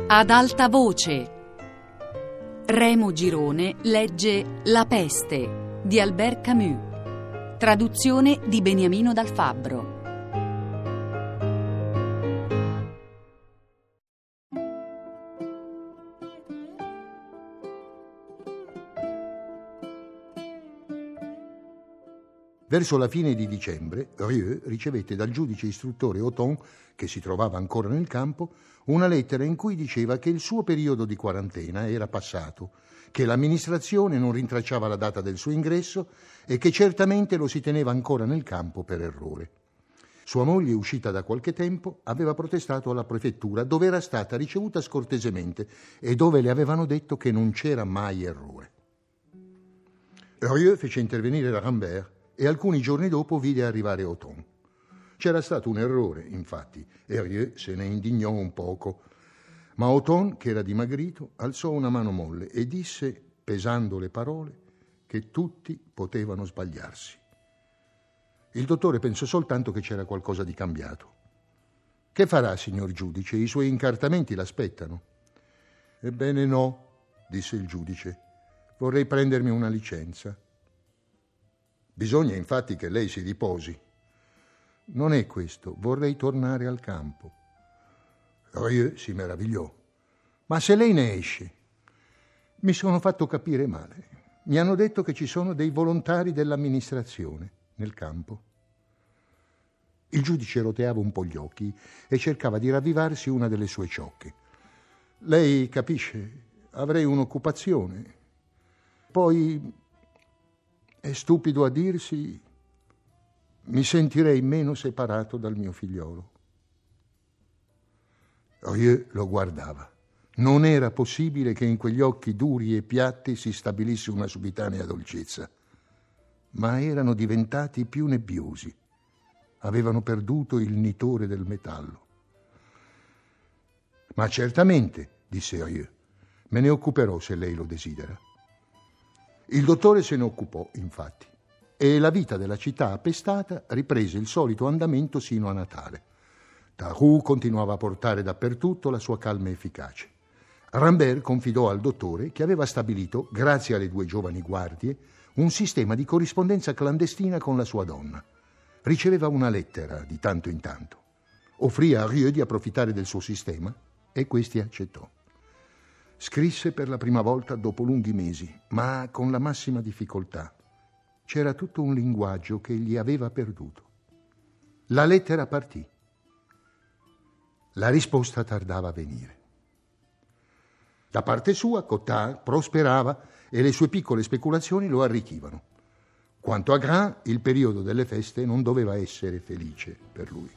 Ad alta voce. Remo Girone legge La peste di Albert Camus. Traduzione di Beniamino Dal Fabbro. Verso la fine di dicembre, Rieu ricevette dal giudice istruttore Othon, che si trovava ancora nel campo, una lettera in cui diceva che il suo periodo di quarantena era passato, che l'amministrazione non rintracciava la data del suo ingresso e che certamente lo si teneva ancora nel campo per errore. Sua moglie, uscita da qualche tempo, aveva protestato alla prefettura, dove era stata ricevuta scortesemente e dove le avevano detto che non c'era mai errore. Rieu fece intervenire Rambert e alcuni giorni dopo vide arrivare Othon. C'era stato un errore, infatti, e Rieu se ne indignò un poco. Ma Othon, che era dimagrito, alzò una mano molle e disse, pesando le parole, che tutti potevano sbagliarsi. Il dottore pensò soltanto che c'era qualcosa di cambiato. «Che farà, signor giudice? I suoi incartamenti l'aspettano». «Ebbene no», disse il giudice. «Vorrei prendermi una licenza». «Bisogna infatti che lei si riposi». «Non è questo, vorrei tornare al campo». Rieu si meravigliò. «Ma se lei ne esce?» «Mi sono fatto capire male. Mi hanno detto che ci sono dei volontari dell'amministrazione nel campo». Il giudice roteava un po' gli occhi e cercava di ravvivarsi una delle sue ciocche. «Lei capisce, avrei un'occupazione. Poi, è stupido a dirsi, mi sentirei meno separato dal mio figliolo». Rieu lo guardava. Non era possibile che in quegli occhi duri e piatti si stabilisse una subitanea dolcezza. Ma erano diventati più nebbiosi. Avevano perduto il nitore del metallo. «Ma certamente», disse Rieu, «me ne occuperò se lei lo desidera». Il dottore se ne occupò, infatti, e la vita della città appestata riprese il solito andamento sino a Natale. Tarou continuava a portare dappertutto la sua calma efficace. Rambert confidò al dottore che aveva stabilito, grazie alle 2 giovani guardie, un sistema di corrispondenza clandestina con la sua donna. Riceveva una lettera di tanto in tanto. Offrì a Rieu di approfittare del suo sistema e questi accettò. Scrisse per la prima volta dopo lunghi mesi, ma con la massima difficoltà. C'era tutto un linguaggio che egli aveva perduto. La lettera partì. La risposta tardava a venire. Da parte sua, Cottard prosperava e le sue piccole speculazioni lo arricchivano. Quanto a Grain, il periodo delle feste non doveva essere felice per lui.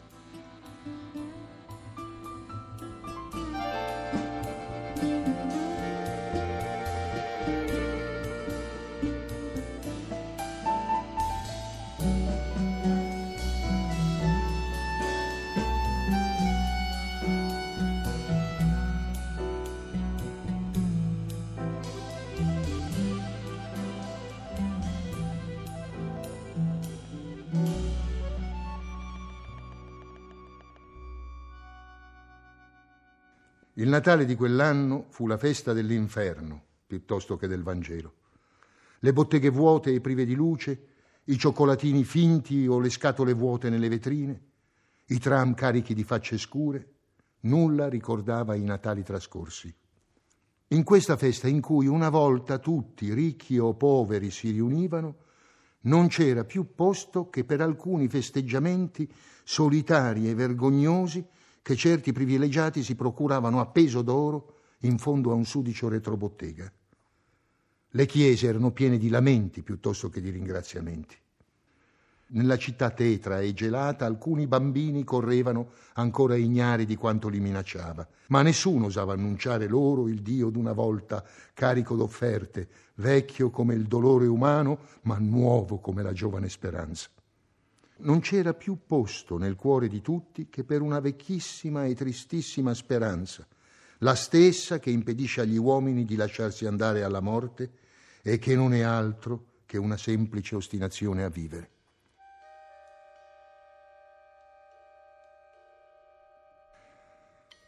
Il Natale di quell'anno fu la festa dell'inferno piuttosto che del Vangelo. Le botteghe vuote e prive di luce, i cioccolatini finti o le scatole vuote nelle vetrine, i tram carichi di facce scure, nulla ricordava i Natali trascorsi. In questa festa in cui una volta tutti, ricchi o poveri, si riunivano, non c'era più posto che per alcuni festeggiamenti solitari e vergognosi che certi privilegiati si procuravano a peso d'oro in fondo a un sudicio retrobottega. Le chiese erano piene di lamenti piuttosto che di ringraziamenti. Nella città tetra e gelata alcuni bambini correvano ancora ignari di quanto li minacciava, ma nessuno osava annunciare loro il Dio d'una volta carico d'offerte, vecchio come il dolore umano, ma nuovo come la giovane speranza. Non c'era più posto nel cuore di tutti che per una vecchissima e tristissima speranza, la stessa che impedisce agli uomini di lasciarsi andare alla morte e che non è altro che una semplice ostinazione a vivere.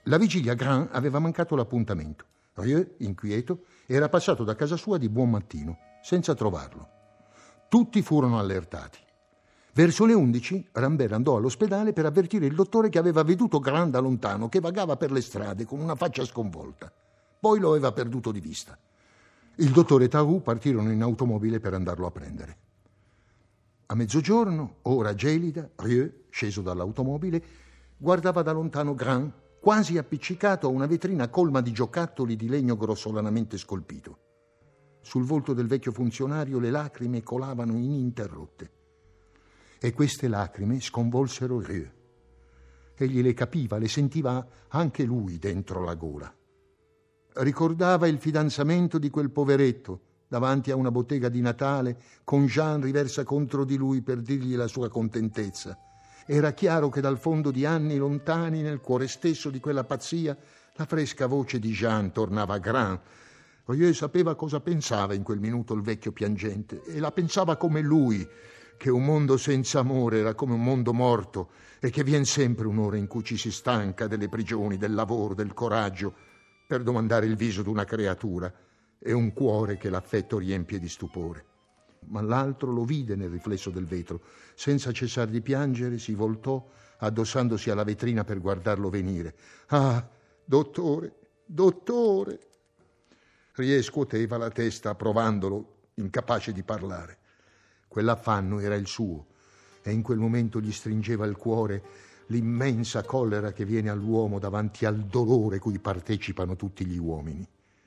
La vigilia Gran aveva mancato l'appuntamento. Rieu, inquieto, era passato da casa sua di buon mattino, senza trovarlo. Tutti furono allertati. Verso le 11 Rambert andò all'ospedale per avvertire il dottore che aveva veduto Gran da lontano, che vagava per le strade con una faccia sconvolta. Poi lo aveva perduto di vista. Il dottore e Tarou partirono in automobile per andarlo a prendere. A mezzogiorno, ora gelida, Rieu, sceso dall'automobile, guardava da lontano Gran, quasi appiccicato a una vetrina colma di giocattoli di legno grossolanamente scolpito. Sul volto del vecchio funzionario le lacrime colavano ininterrotte. E queste lacrime sconvolsero Rieu. Egli le capiva, le sentiva anche lui dentro la gola. Ricordava il fidanzamento di quel poveretto davanti a una bottega di Natale, con Jean riversa contro di lui per dirgli la sua contentezza. Era chiaro che dal fondo di anni lontani, nel cuore stesso di quella pazzia, la fresca voce di Jean tornava a Gran. Rieu sapeva cosa pensava in quel minuto il vecchio piangente, e la pensava come lui, che un mondo senza amore era come un mondo morto e che vien sempre un'ora in cui ci si stanca delle prigioni, del lavoro, del coraggio, per domandare il viso d'una creatura e un cuore che l'affetto riempie di stupore. Ma l'altro lo vide nel riflesso del vetro. Senza cessare di piangere si voltò, addossandosi alla vetrina per guardarlo venire. «Ah, dottore, dottore!» Rieu scuoteva la testa, provandolo, incapace di parlare. Quell'affanno era il suo, e in quel momento gli stringeva il cuore l'immensa collera che viene all'uomo davanti al dolore cui partecipano tutti gli uomini.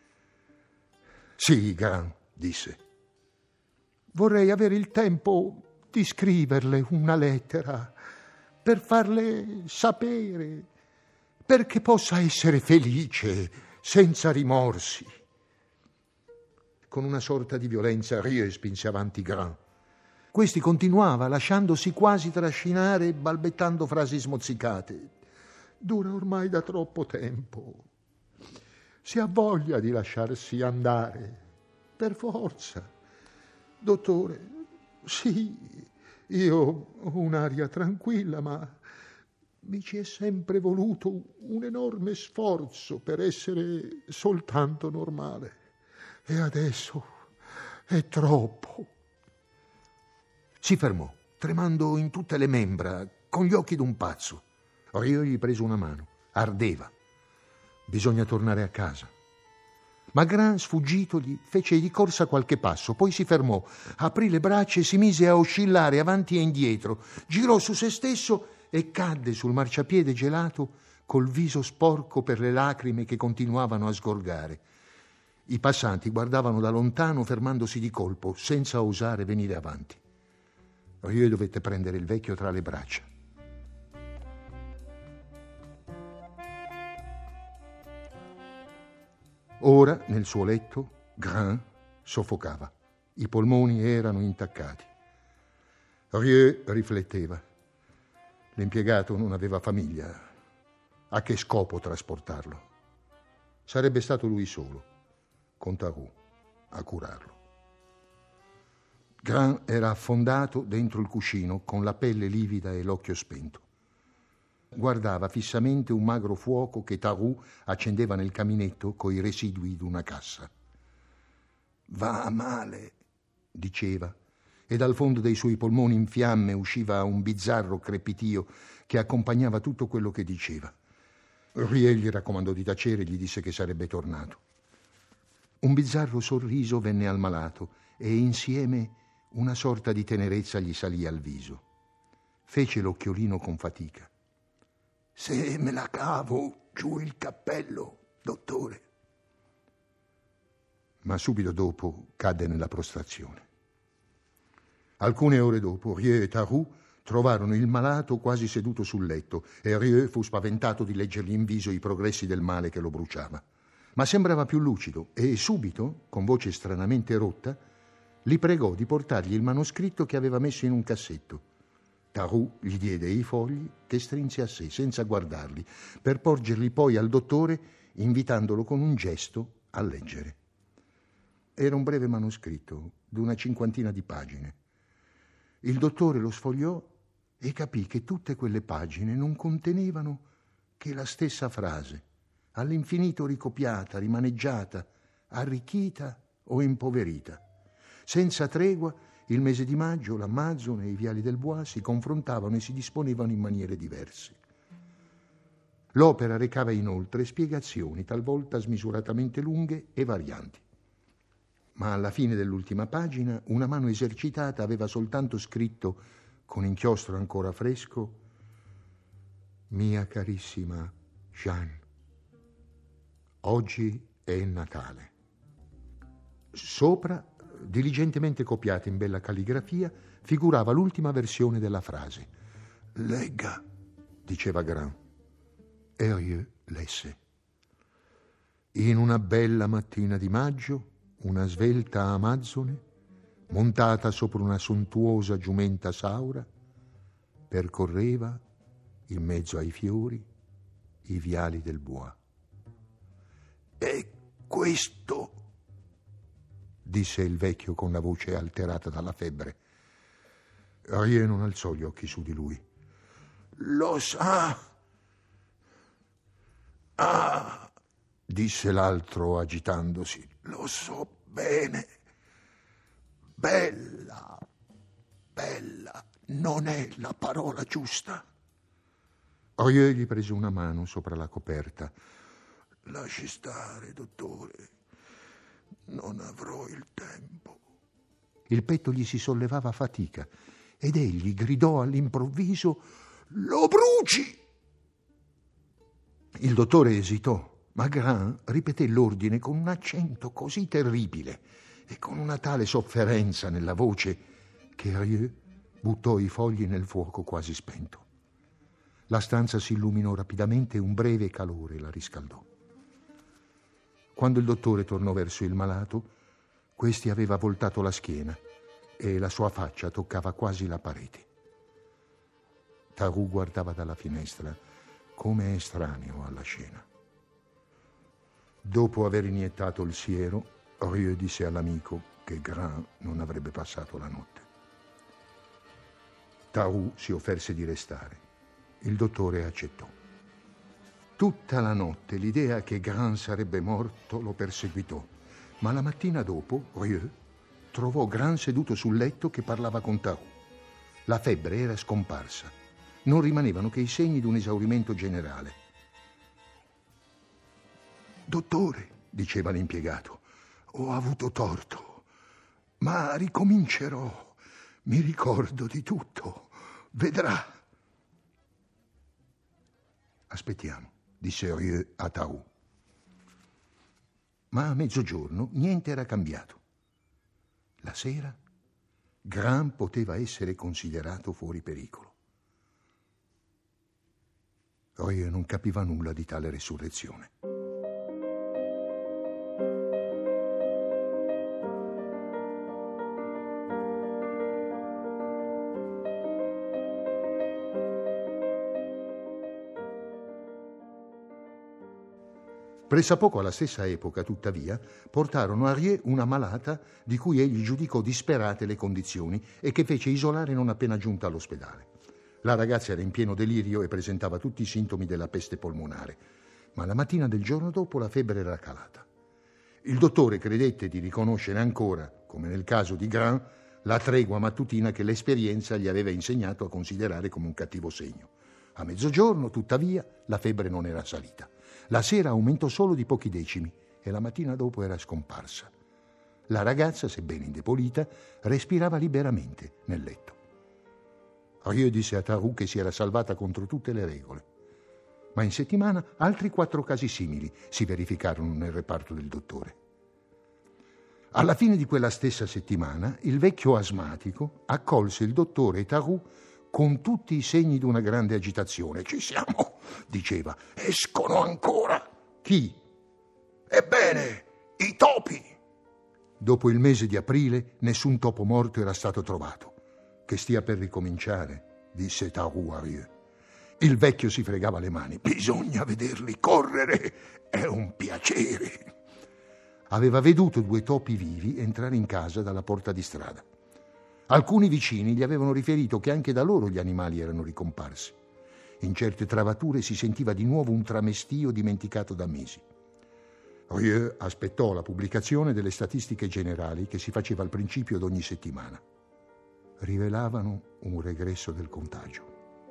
«Sì, Gran», disse. «Vorrei avere il tempo di scriverle una lettera per farle sapere, perché possa essere felice, senza rimorsi». Con una sorta di violenza Rieu spinse avanti Gran. Questi continuava, lasciandosi quasi trascinare e balbettando frasi smozzicate. «Dura ormai da troppo tempo. Si ha voglia di lasciarsi andare, per forza. Dottore, sì, io ho un'aria tranquilla, ma mi ci è sempre voluto un enorme sforzo per essere soltanto normale. E adesso è troppo». Si fermò, tremando in tutte le membra, con gli occhi d'un pazzo. Rieu gli prese una mano. Ardeva. Bisogna tornare a casa. Ma Gran, sfuggitogli, fece di corsa qualche passo, poi si fermò, aprì le braccia e si mise a oscillare avanti e indietro, girò su se stesso e cadde sul marciapiede gelato col viso sporco per le lacrime che continuavano a sgorgare. I passanti guardavano da lontano, fermandosi di colpo, senza osare venire avanti. Rieu dovette prendere il vecchio tra le braccia. Ora, nel suo letto, Gran soffocava. I polmoni erano intaccati. Rieu rifletteva. L'impiegato non aveva famiglia. A che scopo trasportarlo? Sarebbe stato lui solo, con Tarou, a curarlo. Gran era affondato dentro il cuscino con la pelle livida e l'occhio spento. Guardava fissamente un magro fuoco che Tarou accendeva nel caminetto coi residui d'una cassa. «Va a male», diceva, e dal fondo dei suoi polmoni in fiamme usciva un bizzarro crepitio che accompagnava tutto quello che diceva. Rieu gli raccomandò di tacere e gli disse che sarebbe tornato. Un bizzarro sorriso venne al malato e insieme una sorta di tenerezza gli salì al viso. Fece l'occhiolino con fatica. «Se me la cavo giù il cappello, dottore». Ma subito dopo cadde nella prostrazione. Alcune ore dopo, Rieu e Tarou trovarono il malato quasi seduto sul letto e Rieu fu spaventato di leggergli in viso i progressi del male che lo bruciava. Ma sembrava più lucido e subito, con voce stranamente rotta, li pregò di portargli il manoscritto che aveva messo in un cassetto. Tarou gli diede i fogli che strinse a sé senza guardarli, per porgerli poi al dottore, invitandolo con un gesto a leggere. Era un breve manoscritto d'una 50 di pagine. Il dottore lo sfogliò e capì che tutte quelle pagine non contenevano che la stessa frase: all'infinito ricopiata, rimaneggiata, arricchita o impoverita. Senza tregua, il mese di maggio, l'Amazzone e i viali del Bois si confrontavano e si disponevano in maniere diverse. L'opera recava inoltre spiegazioni, talvolta smisuratamente lunghe e varianti. Ma alla fine dell'ultima pagina una mano esercitata aveva soltanto scritto, con inchiostro ancora fresco: «Mia carissima Jeanne, oggi è Natale». Sopra, diligentemente copiata in bella calligrafia, figurava l'ultima versione della frase. «Legga», diceva Grant. Herriot lesse: «In una bella mattina di maggio, una svelta amazzone, montata sopra una sontuosa giumenta saura, percorreva, in mezzo ai fiori, i viali del Bois». «E questo», disse il vecchio con la voce alterata dalla febbre. Herriot non alzò gli occhi su di lui. «Lo sa?» «Ah», disse l'altro agitandosi, «lo so bene. Bella, bella, non è la parola giusta». Herriot gli prese una mano sopra la coperta. «Lasci stare, dottore, non avrò il tempo». Il petto gli si sollevava a fatica ed egli gridò all'improvviso: «Lo bruci!» Il dottore esitò, ma Grant ripeté l'ordine con un accento così terribile e con una tale sofferenza nella voce che Herriot buttò i fogli nel fuoco quasi spento. La stanza si illuminò rapidamente e un breve calore la riscaldò. Quando il dottore tornò verso il malato, questi aveva voltato la schiena e la sua faccia toccava quasi la parete. Tarou guardava dalla finestra come estraneo alla scena. Dopo aver iniettato il siero, Herriot disse all'amico che Grant non avrebbe passato la notte. Tarou si offerse di restare. Il dottore accettò. Tutta la notte l'idea che Grant sarebbe morto lo perseguitò, ma la mattina dopo Herriot trovò Grant seduto sul letto che parlava con Tarou. La febbre era scomparsa. Non rimanevano che i segni di un esaurimento generale. «Dottore», diceva l'impiegato, «ho avuto torto, ma ricomincerò. Mi ricordo di tutto. Vedrà». «Aspettiamo», disse Herriot a Tarou. Ma a mezzogiorno niente era cambiato. La sera Grant poteva essere considerato fuori pericolo. Herriot non capiva nulla di tale resurrezione. Pressappoco alla stessa epoca, tuttavia, portarono a Herriot una malata di cui egli giudicò disperate le condizioni e che fece isolare non appena giunta all'ospedale. La ragazza era in pieno delirio e presentava tutti i sintomi della peste polmonare, ma la mattina del giorno dopo la febbre era calata. Il dottore credette di riconoscere ancora, come nel caso di Grant, la tregua mattutina che l'esperienza gli aveva insegnato a considerare come un cattivo segno. A mezzogiorno, tuttavia, la febbre non era salita. La sera aumentò solo di pochi decimi e la mattina dopo era scomparsa. La ragazza, sebbene indebolita, respirava liberamente nel letto. Herriot disse a Tarou che si era salvata contro tutte le regole. Ma in settimana altri 4 casi simili si verificarono nel reparto del dottore. Alla fine di quella stessa settimana, il vecchio asmatico accolse il dottore e Tarou con tutti i segni di una grande agitazione. «Ci siamo», diceva, «escono ancora». «Chi?» «Ebbene, i topi». Dopo il mese di aprile, nessun topo morto era stato trovato. «Che stia per ricominciare», disse Tarou a Herriot. Il vecchio si fregava le mani. «Bisogna vederli correre, è un piacere». Aveva veduto 2 topi vivi entrare in casa dalla porta di strada. Alcuni vicini gli avevano riferito che anche da loro gli animali erano ricomparsi. In certe travature si sentiva di nuovo un tramestio dimenticato da mesi. Rieu aspettò la pubblicazione delle statistiche generali che si faceva al principio d'ogni settimana. Rivelavano un regresso del contagio.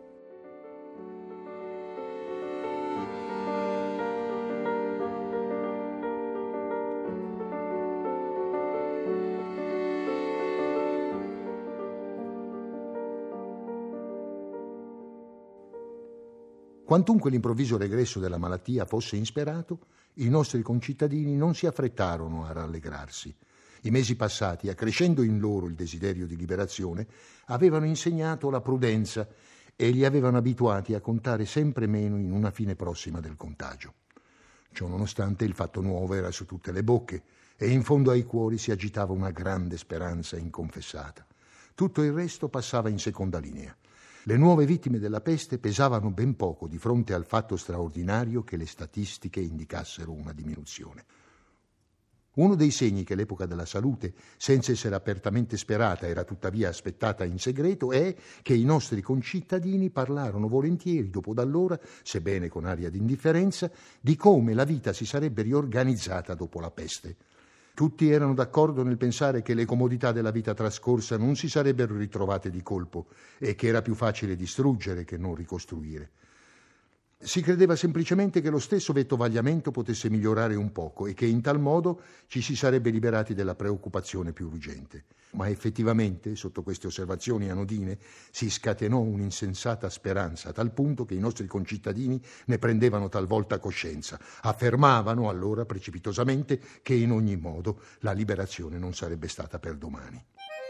Quantunque l'improvviso regresso della malattia fosse insperato, i nostri concittadini non si affrettarono a rallegrarsi. I mesi passati, accrescendo in loro il desiderio di liberazione, avevano insegnato la prudenza e li avevano abituati a contare sempre meno in una fine prossima del contagio. Ciò nonostante, il fatto nuovo era su tutte le bocche e in fondo ai cuori si agitava una grande speranza inconfessata. Tutto il resto passava in seconda linea. Le nuove vittime della peste pesavano ben poco di fronte al fatto straordinario che le statistiche indicassero una diminuzione. Uno dei segni che l'epoca della salute, senza essere apertamente sperata, era tuttavia aspettata in segreto, è che i nostri concittadini parlarono volentieri dopo d'allora, sebbene con aria di indifferenza, di come la vita si sarebbe riorganizzata dopo la peste. Tutti erano d'accordo nel pensare che le comodità della vita trascorsa non si sarebbero ritrovate di colpo e che era più facile distruggere che non ricostruire. Si credeva semplicemente che lo stesso vettovagliamento potesse migliorare un poco e che in tal modo ci si sarebbe liberati della preoccupazione più urgente. Ma effettivamente, sotto queste osservazioni anodine, si scatenò un'insensata speranza, a tal punto che i nostri concittadini ne prendevano talvolta coscienza. Affermavano allora precipitosamente che in ogni modo la liberazione non sarebbe stata per domani.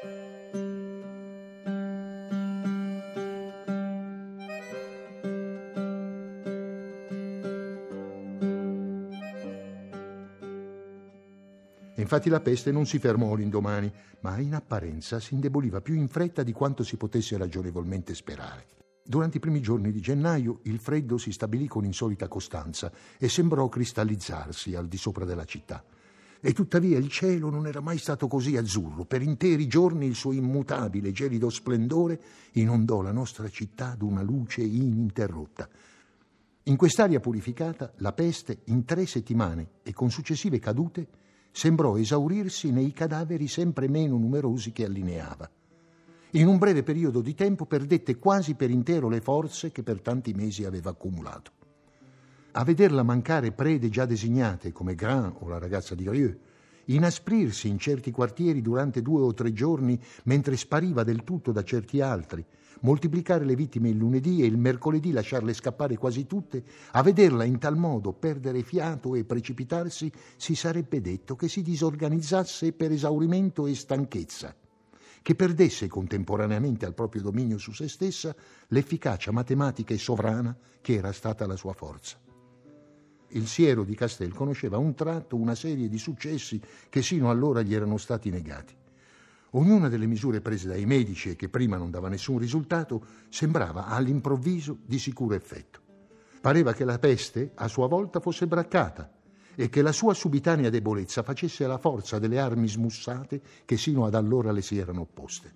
Infatti la peste non si fermò l'indomani, ma in apparenza si indeboliva più in fretta di quanto si potesse ragionevolmente sperare. Durante i primi giorni di gennaio il freddo si stabilì con insolita costanza e sembrò cristallizzarsi al di sopra della città. E tuttavia il cielo non era mai stato così azzurro. Per interi giorni il suo immutabile gelido splendore inondò la nostra città d'una luce ininterrotta. In quest'aria purificata la peste, in 3 settimane e con successive cadute, sembrò esaurirsi nei cadaveri sempre meno numerosi che allineava. In un breve periodo di tempo perdette quasi per intero le forze che per tanti mesi aveva accumulato. A vederla mancare prede già designate come Grain o la ragazza di Rieu, inasprirsi in certi quartieri durante 2 o 3 giorni mentre spariva del tutto da certi altri, moltiplicare le vittime il lunedì e il mercoledì lasciarle scappare quasi tutte, a vederla in tal modo perdere fiato e precipitarsi, si sarebbe detto che si disorganizzasse per esaurimento e stanchezza, che perdesse contemporaneamente al proprio dominio su se stessa l'efficacia matematica e sovrana che era stata la sua forza. Il siero di Castel conosceva a un tratto una serie di successi che sino allora gli erano stati negati. Ognuna delle misure prese dai medici e che prima non dava nessun risultato sembrava all'improvviso di sicuro effetto. Pareva che la peste a sua volta fosse braccata e che la sua subitanea debolezza facesse la forza delle armi smussate che sino ad allora le si erano opposte.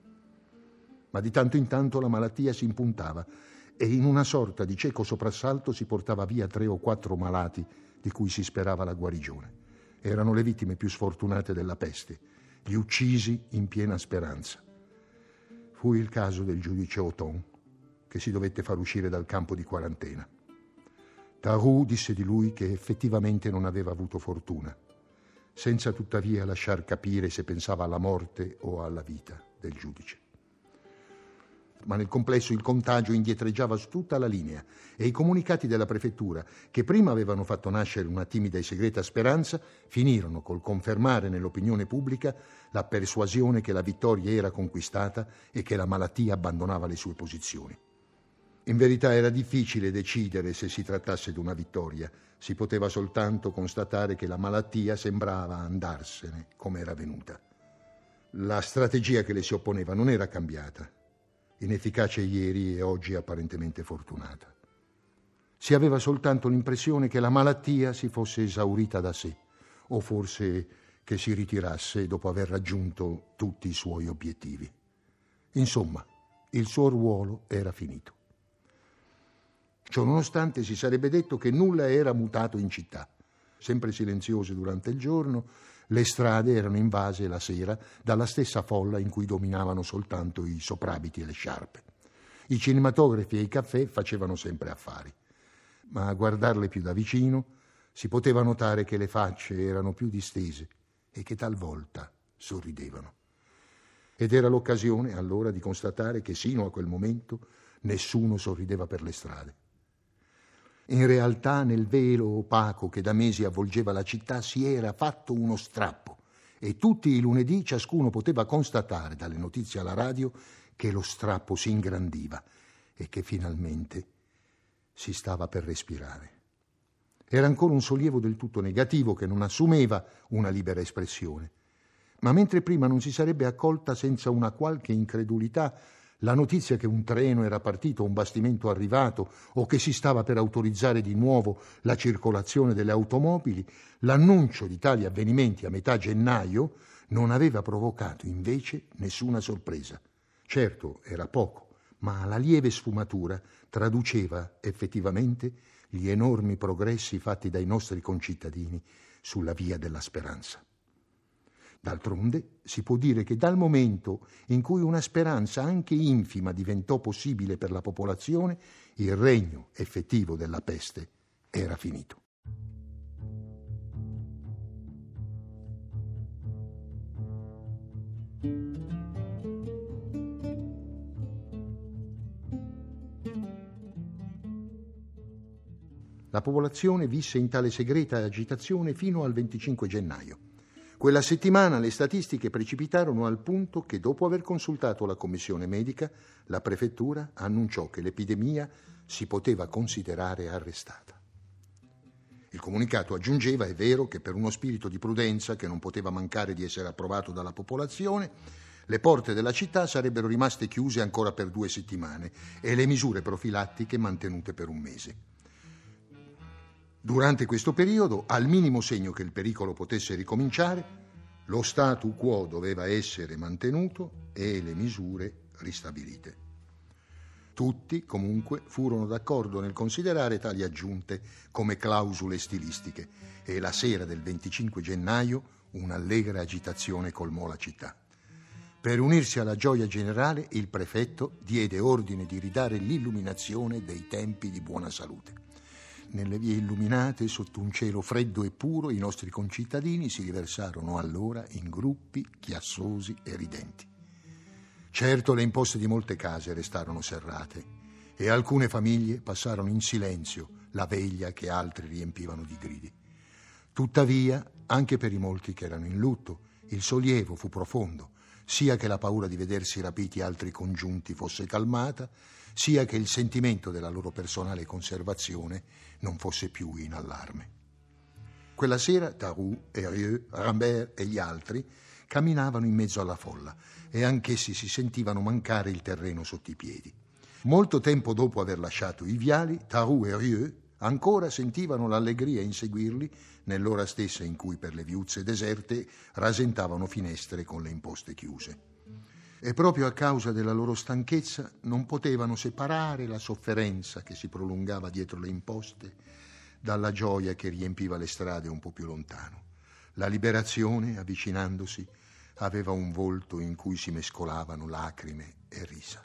Ma di tanto in tanto la malattia si impuntava e in una sorta di cieco soprassalto si portava via 3 o 4 malati di cui si sperava la guarigione. Erano le vittime più sfortunate della peste, gli uccisi in piena speranza. Fu il caso del giudice Othon, che si dovette far uscire dal campo di quarantena. Tarou disse di lui che effettivamente non aveva avuto fortuna, senza tuttavia lasciar capire se pensava alla morte o alla vita del giudice. Ma nel complesso il contagio indietreggiava su tutta la linea e i comunicati della prefettura, che prima avevano fatto nascere una timida e segreta speranza, finirono col confermare nell'opinione pubblica la persuasione che la vittoria era conquistata e che la malattia abbandonava le sue posizioni. In verità era difficile decidere se si trattasse di una vittoria. Si poteva soltanto constatare che la malattia sembrava andarsene come era venuta. La strategia che le si opponeva non era cambiata. Inefficace ieri e oggi apparentemente fortunata. Si aveva soltanto l'impressione che la malattia si fosse esaurita da sé, o forse che si ritirasse dopo aver raggiunto tutti i suoi obiettivi. Insomma, il suo ruolo era finito. Ciononostante si sarebbe detto che nulla era mutato in città. Sempre silenziose durante il giorno, le strade erano invase la sera dalla stessa folla in cui dominavano soltanto i soprabiti e le sciarpe. I cinematografi e i caffè facevano sempre affari, ma a guardarle più da vicino si poteva notare che le facce erano più distese e che talvolta sorridevano. Ed era l'occasione allora di constatare che sino a quel momento nessuno sorrideva per le strade. In realtà nel velo opaco che da mesi avvolgeva la città si era fatto uno strappo e tutti i lunedì ciascuno poteva constatare dalle notizie alla radio che lo strappo si ingrandiva e che finalmente si stava per respirare. Era ancora un sollievo del tutto negativo che non assumeva una libera espressione, ma mentre prima non si sarebbe accolta senza una qualche incredulità la notizia che un treno era partito, un bastimento arrivato o che si stava per autorizzare di nuovo la circolazione delle automobili, l'annuncio di tali avvenimenti a metà gennaio non aveva provocato invece nessuna sorpresa. Certo, era poco, ma la lieve sfumatura traduceva effettivamente gli enormi progressi fatti dai nostri concittadini sulla via della speranza. D'altronde si può dire che dal momento in cui una speranza anche infima diventò possibile per la popolazione, il regno effettivo della peste era finito. La popolazione visse in tale segreta agitazione fino al 25 gennaio. Quella settimana le statistiche precipitarono al punto che, dopo aver consultato la commissione medica, la prefettura annunciò che l'epidemia si poteva considerare arrestata. Il comunicato aggiungeva, è vero, che per uno spirito di prudenza che non poteva mancare di essere approvato dalla popolazione, le porte della città sarebbero rimaste chiuse ancora per 2 settimane e le misure profilattiche mantenute per un mese. Durante questo periodo, al minimo segno che il pericolo potesse ricominciare, lo statu quo doveva essere mantenuto e le misure ristabilite. Tutti, comunque, furono d'accordo nel considerare tali aggiunte come clausole stilistiche e la sera del 25 gennaio un'allegra agitazione colmò la città. Per unirsi alla gioia generale, il prefetto diede ordine di ridare l'illuminazione dei templi di buona salute. Nelle vie illuminate, sotto un cielo freddo e puro, i nostri concittadini si riversarono allora in gruppi chiassosi e ridenti. Certo, le imposte di molte case restarono serrate e alcune famiglie passarono in silenzio la veglia che altri riempivano di gridi. Tuttavia, anche per i molti che erano in lutto, il sollievo fu profondo, sia che la paura di vedersi rapiti altri congiunti fosse calmata, sia che il sentimento della loro personale conservazione non fosse più in allarme. Quella sera Tarou, Herrieux, Rambert e gli altri camminavano in mezzo alla folla e anch'essi si sentivano mancare il terreno sotto i piedi. Molto tempo dopo aver lasciato i viali, Tarou e Herrieux ancora sentivano l'allegria in seguirli nell'ora stessa in cui per le viuzze deserte rasentavano finestre con le imposte chiuse. E proprio a causa della loro stanchezza non potevano separare la sofferenza che si prolungava dietro le imposte dalla gioia che riempiva le strade un po' più lontano. La liberazione, avvicinandosi, aveva un volto in cui si mescolavano lacrime e risa.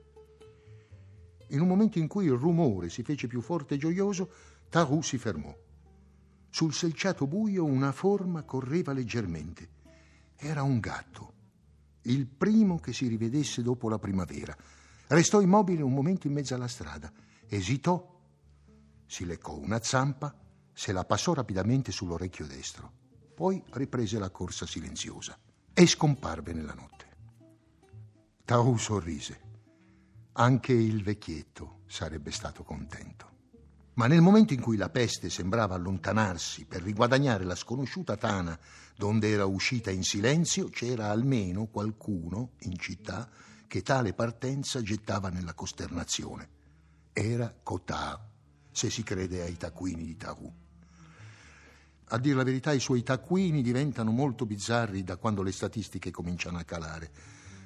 In un momento in cui il rumore si fece più forte e gioioso, Tarou si fermò. Sul selciato buio una forma correva leggermente. Era un gatto. Il primo che si rivedesse dopo la primavera. Restò immobile un momento in mezzo alla strada, esitò, si leccò una zampa, se la passò rapidamente sull'orecchio destro, poi riprese la corsa silenziosa e scomparve nella notte. Tarou sorrise. Anche il vecchietto sarebbe stato contento. Ma nel momento in cui la peste sembrava allontanarsi per riguadagnare la sconosciuta tana donde era uscita in silenzio, c'era almeno qualcuno in città che tale partenza gettava nella costernazione. Era Cottard, se si crede ai taccuini di Tarou. A dir la verità, i suoi taccuini diventano molto bizzarri da quando le statistiche cominciano a calare.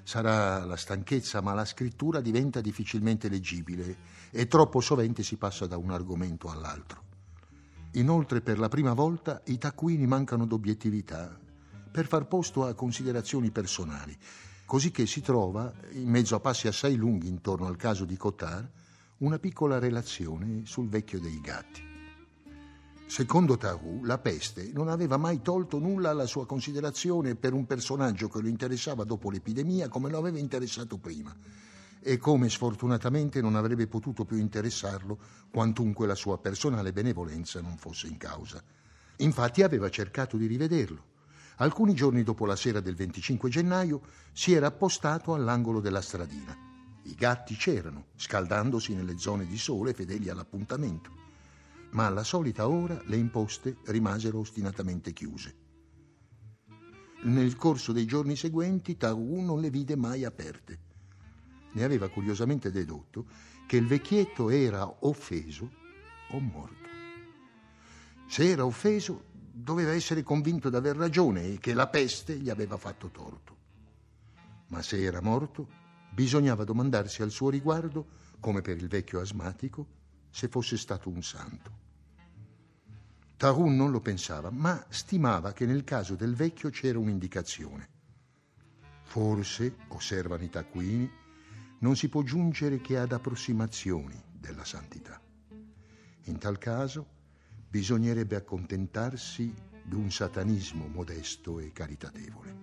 Sarà la stanchezza, ma la scrittura diventa difficilmente leggibile e troppo sovente si passa da un argomento all'altro. Inoltre, per la prima volta, i taccuini mancano d'obiettività per far posto a considerazioni personali, così che si trova, in mezzo a passi assai lunghi intorno al caso di Cottard, una piccola relazione sul vecchio dei gatti. Secondo Tarou, la peste non aveva mai tolto nulla alla sua considerazione per un personaggio che lo interessava dopo l'epidemia come lo aveva interessato prima e come sfortunatamente non avrebbe potuto più interessarlo quantunque la sua personale benevolenza non fosse in causa. Infatti aveva cercato di rivederlo. Alcuni giorni dopo la sera del 25 gennaio si era appostato all'angolo della stradina. I gatti c'erano, scaldandosi nelle zone di sole fedeli all'appuntamento. Ma alla solita ora le imposte rimasero ostinatamente chiuse. Nel corso dei giorni seguenti Tarou non le vide mai aperte. Ne aveva curiosamente dedotto che il vecchietto era offeso o morto. Se era offeso, doveva essere convinto d'aver ragione e che la peste gli aveva fatto torto. Ma se era morto, bisognava domandarsi al suo riguardo, come per il vecchio asmatico, se fosse stato un santo. Tarou non lo pensava, ma stimava che nel caso del vecchio c'era un'indicazione. Forse, osservano i taccuini, non si può giungere che ad approssimazioni della santità. In tal caso bisognerebbe accontentarsi di un satanismo modesto e caritatevole.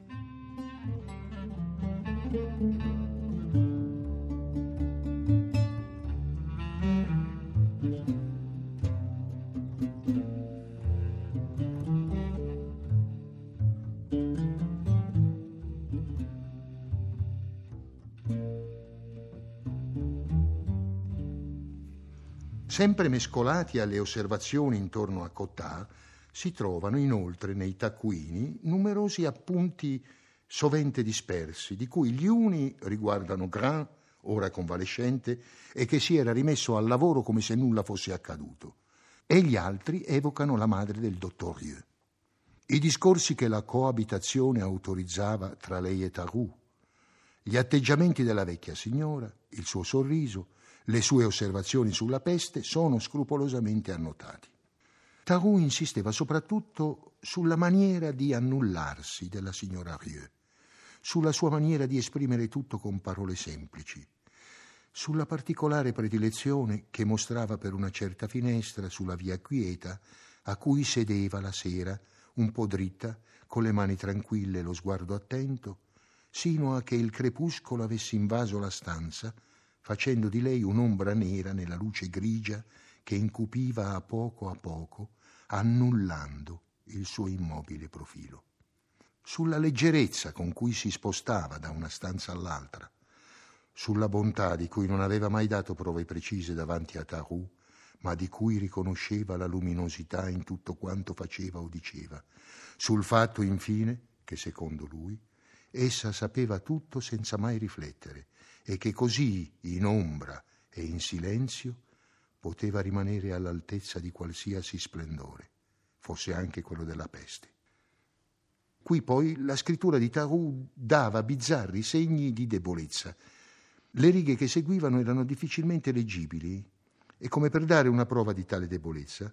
Sempre mescolati alle osservazioni intorno a Cottard, si trovano inoltre nei taccuini numerosi appunti sovente dispersi, di cui gli uni riguardano Grain, ora convalescente, e che si era rimesso al lavoro come se nulla fosse accaduto, e gli altri evocano la madre del dottor Rieu. I discorsi che la coabitazione autorizzava tra lei e Tarou, gli atteggiamenti della vecchia signora, il suo sorriso, le sue osservazioni sulla peste sono scrupolosamente annotati. Tarou insisteva soprattutto sulla maniera di annullarsi della signora Rieu, sulla sua maniera di esprimere tutto con parole semplici, sulla particolare predilezione che mostrava per una certa finestra sulla via quieta a cui sedeva la sera, un po' dritta, con le mani tranquille e lo sguardo attento, sino a che il crepuscolo avesse invaso la stanza, facendo di lei un'ombra nera nella luce grigia che incupiva a poco, annullando il suo immobile profilo. Sulla leggerezza con cui si spostava da una stanza all'altra, sulla bontà di cui non aveva mai dato prove precise davanti a Tarou, ma di cui riconosceva la luminosità in tutto quanto faceva o diceva, sul fatto, infine, che secondo lui, essa sapeva tutto senza mai riflettere, e che così, in ombra e in silenzio, poteva rimanere all'altezza di qualsiasi splendore, fosse anche quello della peste. Qui poi la scrittura di Tarou dava bizzarri segni di debolezza. Le righe che seguivano erano difficilmente leggibili e, come per dare una prova di tale debolezza,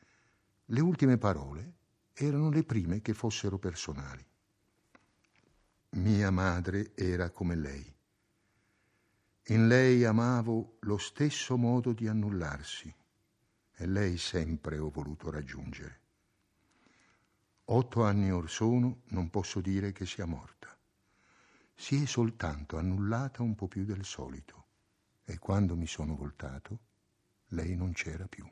le ultime parole erano le prime che fossero personali. Mia madre era come lei. In lei amavo lo stesso modo di annullarsi e lei sempre ho voluto raggiungere. 8 anni or sono non posso dire che sia morta. Si è soltanto annullata un po' più del solito e quando mi sono voltato lei non c'era più.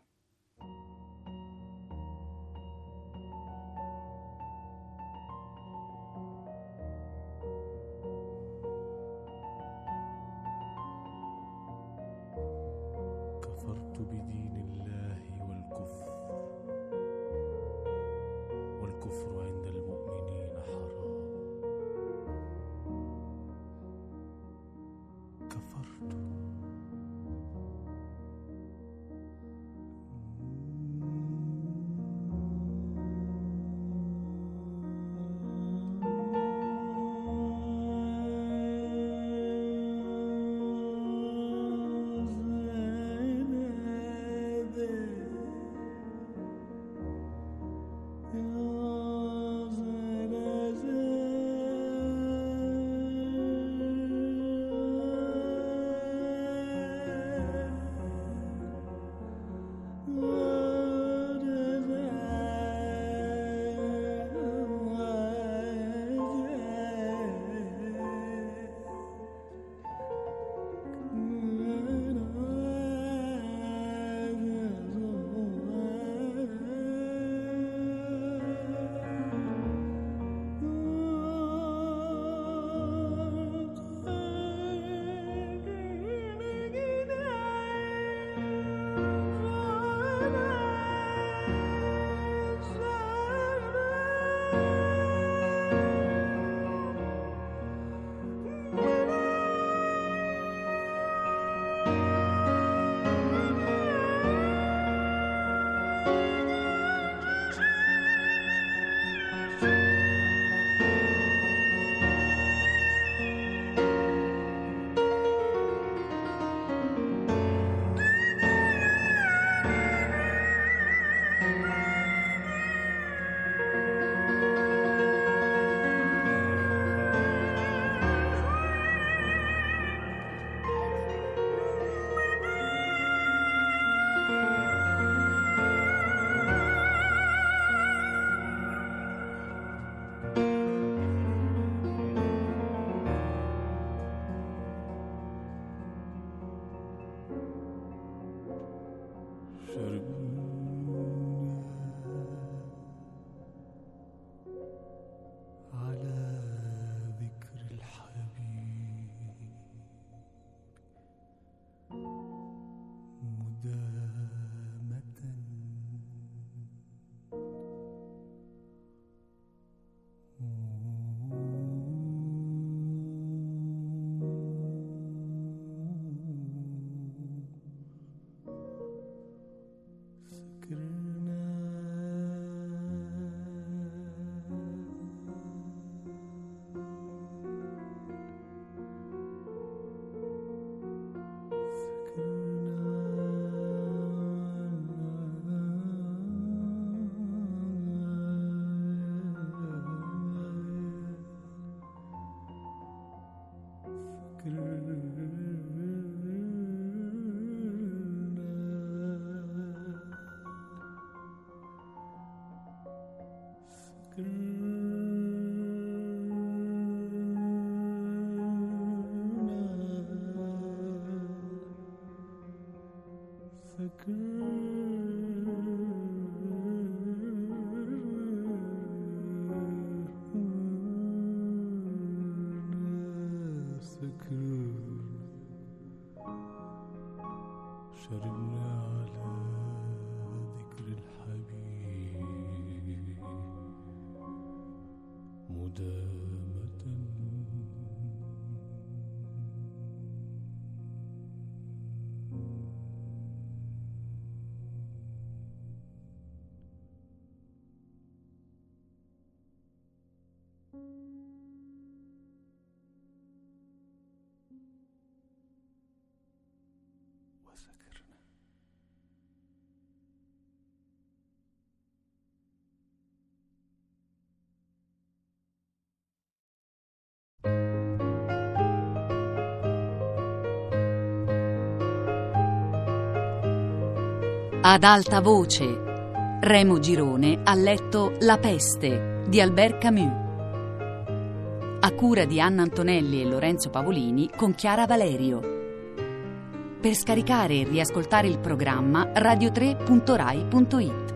كفرت بدين الله والكفر والكفر عند المؤمنين حرام كفرت شربنا على ذكر الحبيب مدامة. وسكرنا. Ad alta voce, Remo Girone ha letto La peste di Albert Camus, a cura di Anna Antonelli e Lorenzo Pavolini con Chiara Valerio. Per scaricare e riascoltare il programma radio3.rai.it.